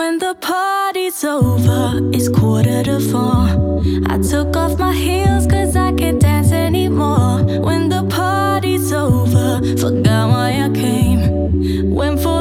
When the party's over, it's 3:45. I took off my heels cause I can't dance anymore. When the party's over, forgot why I came. Went for